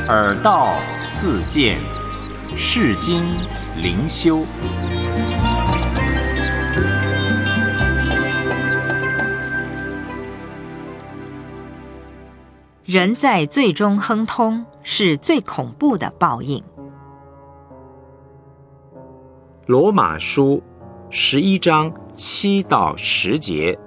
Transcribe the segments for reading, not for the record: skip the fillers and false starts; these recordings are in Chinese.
耳道自见，世经灵修。 人在罪中亨通，是最恐怖的报应。 罗马书11章7到10节。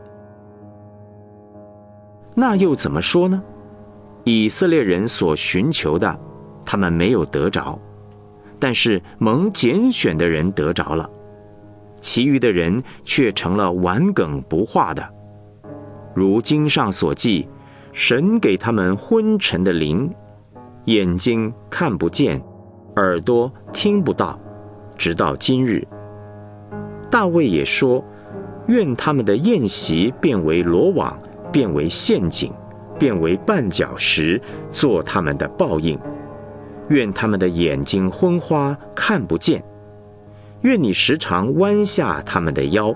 那又怎么说呢？以色列人所寻求的，他们没有得着，但是蒙拣选的人得着了，其余的人却成了顽梗不化的。如经上所记，神给他们昏沉的灵，眼睛看不见，耳朵听不到，直到今日。大卫也说，愿他们的宴席变为罗网，变为陷阱，变为绊脚石，做他们的报应。愿他们的眼睛昏花，看不见。愿你时常弯下他们的腰。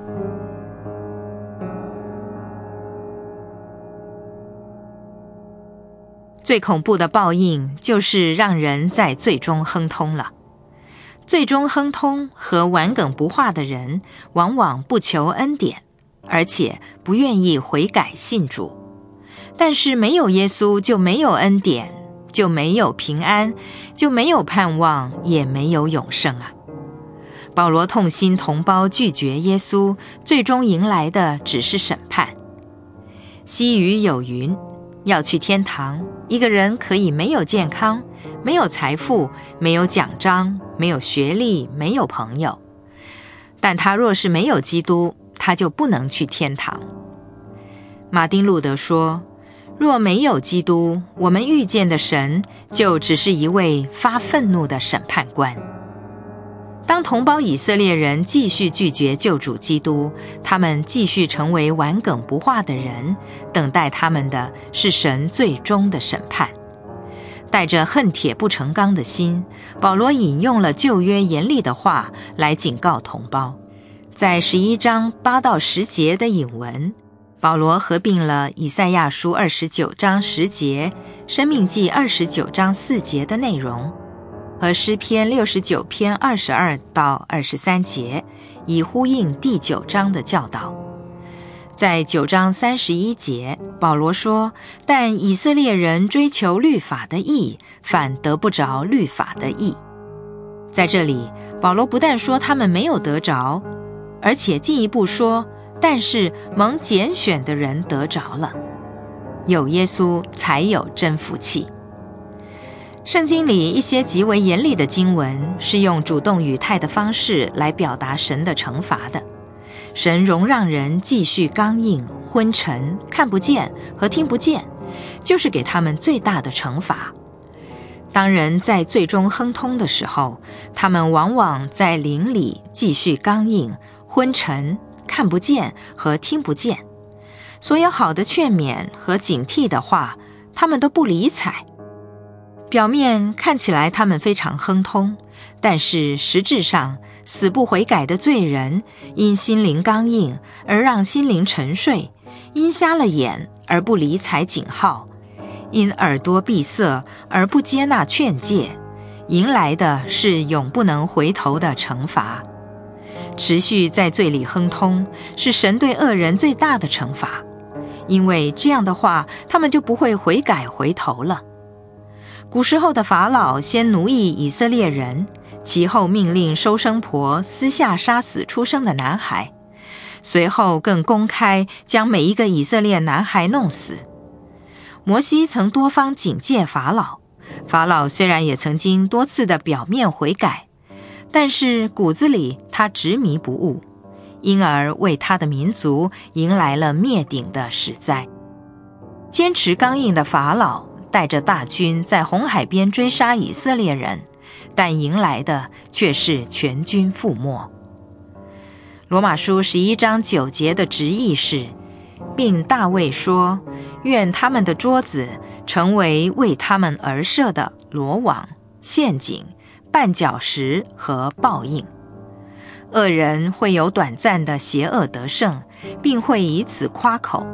最恐怖的报应就是让人在罪中亨通了。罪中亨通和顽梗不化的人，往往不求恩典，而且不愿意悔改信主。但是没有耶稣就没有恩典，就没有平安，就没有盼望，也没有永生啊！保罗痛心同胞拒绝耶稣，最终迎来的只是审判。西语有云，要去天堂，一个人可以没有健康，没有财富，没有奖章，没有学历，没有朋友，但他若是没有基督，他就不能去天堂。马丁路德说，若没有基督，我们遇见的神就只是一位发愤怒的审判官。当同胞以色列人继续拒绝救主基督，他们继续成为顽梗不化的人，等待他们的是神最终的审判。带着恨铁不成钢的心，保罗引用了旧约严厉的话来警告同胞。在11章8到10节的引文，保罗合并了以赛亚书29章10节、申命记29章4节的内容，和诗篇69篇22到23节，以呼应第9章的教导。在9章31节，保罗说，但以色列人追求律法的义，反得不着律法的义。在这里，保罗不但说他们没有得着，而且进一步说，但是蒙拣选的人得着了。有耶稣才有真福气。圣经里一些极为严厉的经文，是用主动语态的方式来表达神的惩罚的。神容让人继续刚硬、昏沉、看不见和听不见，就是给他们最大的惩罚。当人在最终亨通的时候，他们往往在灵里继续刚硬、昏沉、看不见和听不见。所有好的劝勉和警惕的话，他们都不理睬。表面看起来他们非常亨通，但是实质上死不悔改的罪人，因心灵刚硬而让心灵沉睡，因瞎了眼而不理睬警号，因耳朵闭塞而不接纳劝诫，迎来的是永不能回头的惩罚。持续在罪里亨通，是神对恶人最大的惩罚，因为这样的话，他们就不会悔改回头了。古时候的法老先奴役以色列人，其后命令收生婆私下杀死出生的男孩，随后更公开将每一个以色列男孩弄死。摩西曾多方警戒法老，法老虽然也曾经多次的表面悔改，但是骨子里他执迷不悟，因而为他的民族迎来了灭顶的史灾。坚持刚硬的法老带着大军在红海边追杀以色列人，但迎来的却是全军覆没。罗马书11章9节的直译是，并大卫说，愿他们的桌子成为为他们而设的罗网、陷阱、绊脚石和报应。恶人会有短暂的邪恶得胜，并会以此夸口，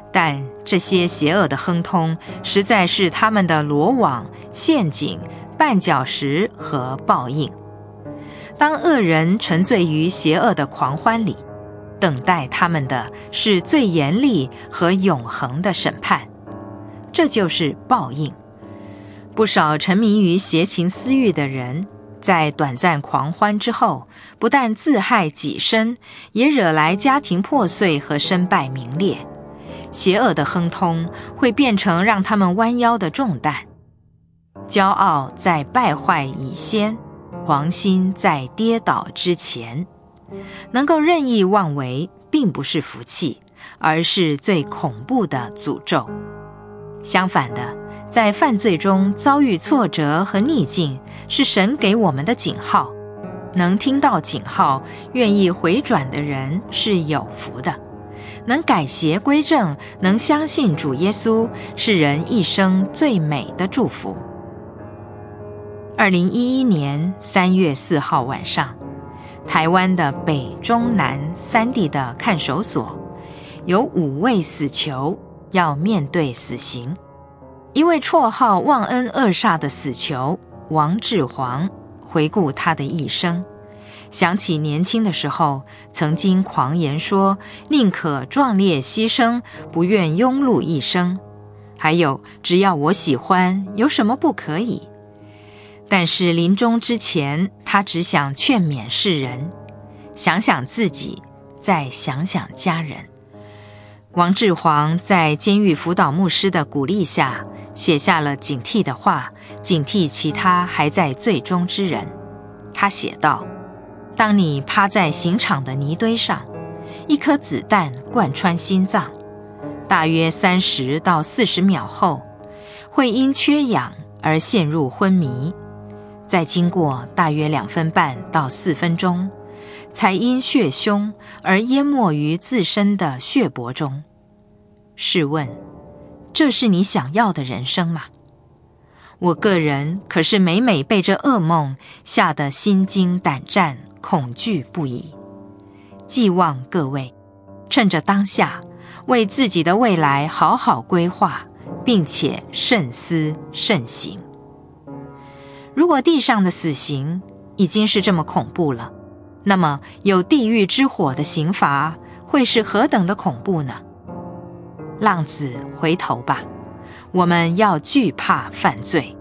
但这些邪恶的亨通实在是他们的罗网、陷阱、绊脚石和报应。当恶人沉醉于邪恶的狂欢里，等待他们的是最严厉和永恒的审判，这就是报应。不少沉迷于邪情私欲的人，在短暂狂欢之后，不但自害己身，也惹来家庭破碎和身败名裂。邪恶的亨通会变成让他们弯腰的重担。骄傲在败坏以先，狂心在跌倒之前。能够任意妄为，并不是福气，而是最恐怖的诅咒。相反的，在犯罪中遭遇挫折和逆境，是神给我们的警号。能听到警号，愿意回转的人是有福的。能改邪归正，能相信主耶稣，是人一生最美的祝福。2011年3月4号晚上，台湾的北中南3地的看守所，有5位死囚要面对死刑。一位绰号忘恩恶煞的死囚王志煌，回顾他的一生，想起年轻的时候曾经狂言说宁可壮烈牺牲，不愿庸碌一生，还有只要我喜欢，有什么不可以。但是临终之前，他只想劝勉世人，想想自己，再想想家人。王志煌在监狱辅导牧师的鼓励下，写下了警惕的话，警惕其他还在罪中之人。他写道：当你趴在刑场的泥堆上，一颗子弹贯穿心脏，大约30到40秒后，会因缺氧而陷入昏迷，再经过大约2分半到4分钟，才因血胸而淹没于自身的血泊中。试问，这是你想要的人生吗？我个人可是每每被这噩梦吓得心惊胆战，恐惧不已。寄望各位趁着当下，为自己的未来好好规划，并且慎思慎行。如果地上的死刑已经是这么恐怖了，那么有地狱之火的刑罚会是何等的恐怖呢？浪子回头吧，我们要惧怕犯罪。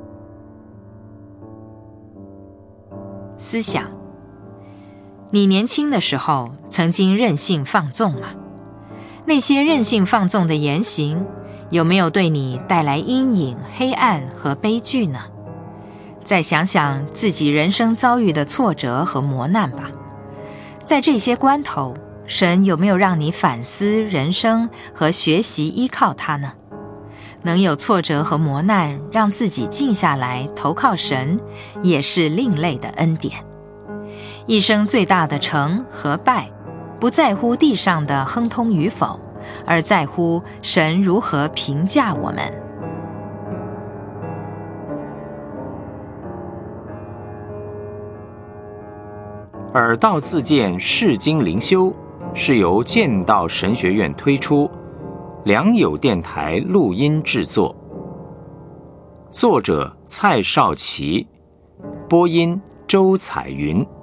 思想：你年轻的时候曾经任性放纵吗？那些任性放纵的言行，有没有对你带来阴影、黑暗和悲剧呢？再想想自己人生遭遇的挫折和磨难吧。在这些关头，神有没有让你反思人生和学习依靠他呢？能有挫折和磨难，让自己静下来投靠神，也是另类的恩典。一生最大的成和败，不在乎地上的亨通与否，而在乎神如何评价我们。 耳道自荐释经灵修是由剑道神学院推出，良友电台录音制作，作者蔡少奇，播音周彩云。